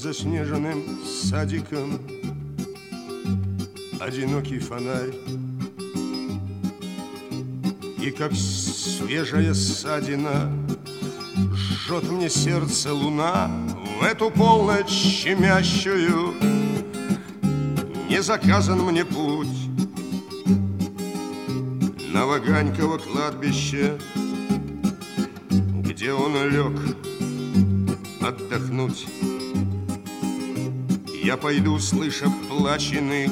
заснеженным садиком одинокий фонарь. И как свежая ссадина жжет мне сердце луна в эту полночь щемящую. Не заказан мне путь на Ваганьково кладбище, где он лег отдохнуть. Я пойду, слыша плач иных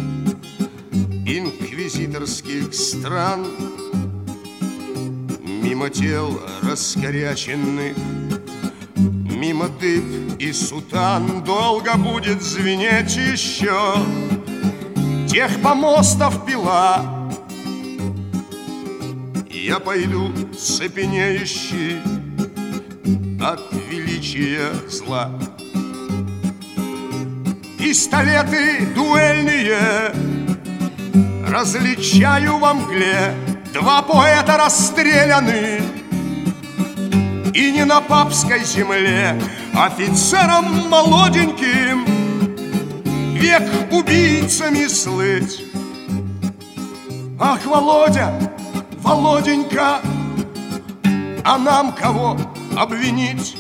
инквизиторских стран, мимо тел раскоряченных, мимо дыб и сутан. Долго будет звенеть еще тех помостов пила. Я пойду цепенеющий от величия зла. Пистолеты дуэльные различаю во мгле. Два поэта расстреляны, и не на папской земле. Офицером молоденьким век убийцами слыть. Ах, Володя, Володенька, а нам кого обвинить?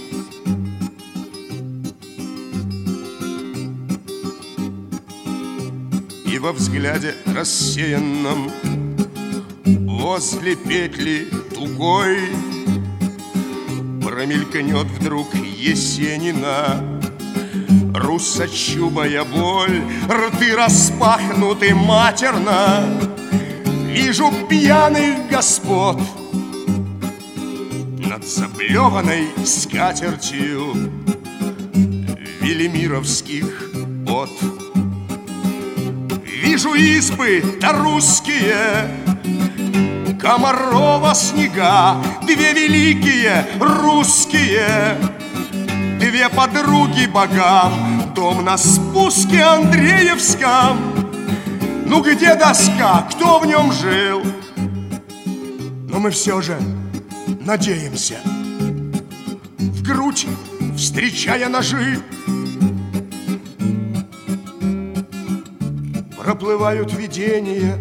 И во взгляде рассеянном возле петли тугой промелькнет вдруг Есенина руссочубая боль. Рты распахнуты матерно, вижу пьяных господ над заблеванной скатертью велимировских от. Вижу избы-то русские, Комарова снега, две великие русские, две подруги богам, дом на спуске Андреевском. Ну где доска, кто в нем жил? Но мы все же надеемся, в грудь встречая ножи. Проплывают видения,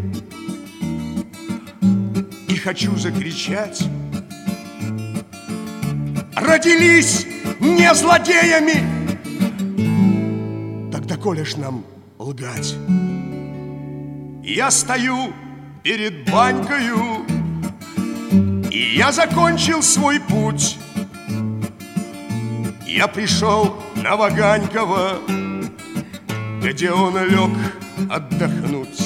и хочу закричать: родились не злодеями! Тогда коли ж нам лгать? Я стою перед банькою, и я закончил свой путь. Я пришел на Ваганьково, где он лег отдохнуть.